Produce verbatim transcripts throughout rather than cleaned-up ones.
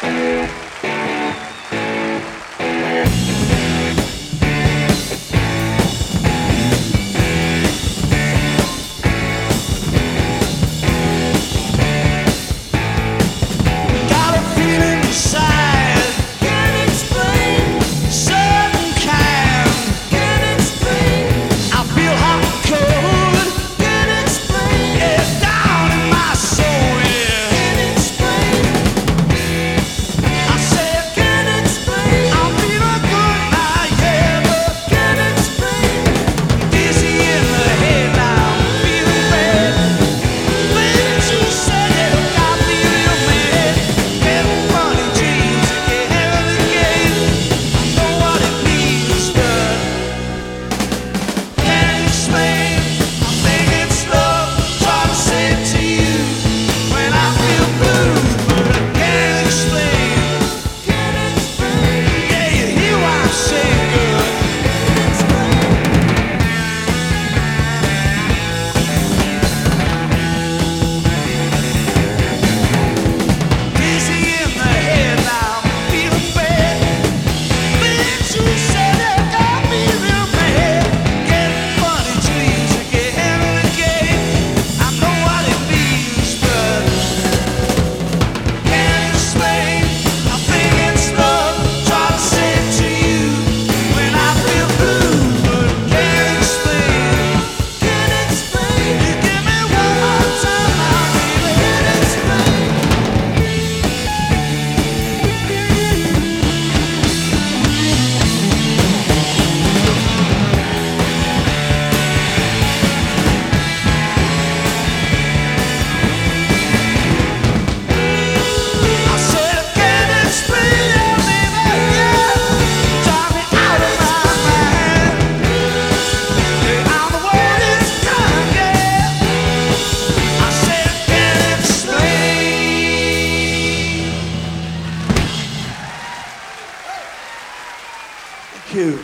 you.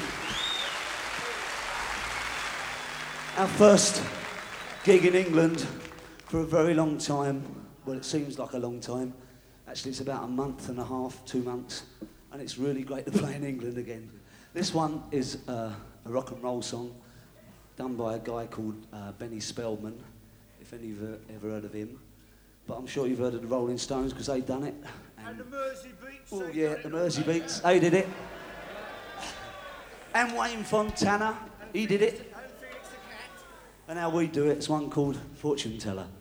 Our first gig in England for a very long time. Well, it seems like a long time. Actually, it's about a month and a half, two months. And it's really great to play in England again. This one is uh, a rock and roll song done by a guy called uh, Benny Spellman, if any of you have ever heard of him. But I'm sure you've heard of the Rolling Stones because they done it. And, and the Mersey Beats. Oh yeah, the Mersey Beats, they did it. And Wayne Fontana, he did it. And Felix the Cat. And how we do it, it's one called Fortune Teller.